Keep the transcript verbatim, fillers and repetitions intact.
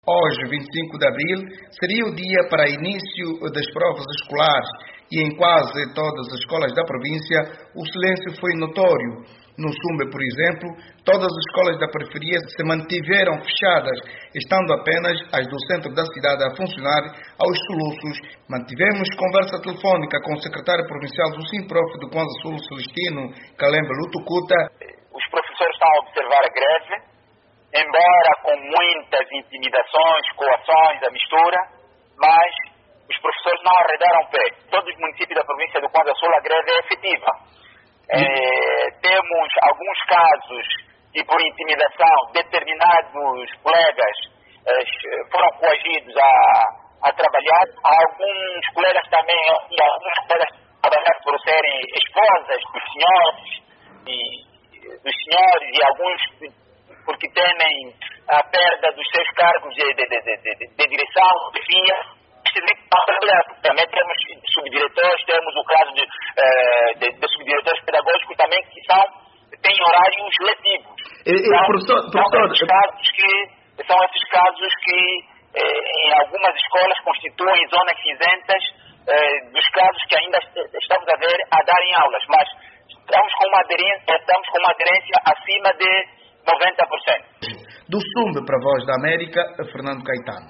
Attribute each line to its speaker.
Speaker 1: Hoje, vinte e cinco de abril, seria o dia para início das provas escolares e em quase todas as escolas da província o silêncio foi notório. No Sumbe, por exemplo, todas as escolas da periferia se mantiveram fechadas, estando apenas as do centro da cidade a funcionar aos soluços. Mantivemos conversa telefónica com o secretário provincial do Simprof do Kwanza Sul, Celestino Kalembe Lutukuta.
Speaker 2: Os professores estão a observar a greve, embora com muitas intimidações, coações, a mistura, mas os professores não arredaram pé. Todos os municípios da província do Kwanza Sul, a greve é efetiva. É, temos alguns casos e por intimidação determinados colegas é, foram coagidos a, a trabalhar. Alguns colegas também, e alguns colegas trabalharam por serem esposas dos senhores e, dos senhores e alguns porque temem a perda dos seus cargos de, de, de, de, de, de direção, de FIA. Também temos subdiretores, temos o caso de, de, de subdiretores pedagógicos também que são, têm horários letivos.
Speaker 1: E, e,
Speaker 2: então,
Speaker 1: professor,
Speaker 2: são,
Speaker 1: professor,
Speaker 2: esses casos que, são esses casos que eh, em algumas escolas constituem zonas cinzentas eh, dos casos que ainda estamos a ver a darem aulas, mas estamos com uma aderência, estamos com uma aderência acima de noventa por cento.
Speaker 1: Do Sumbe para a Voz da América, Fernando Caetano.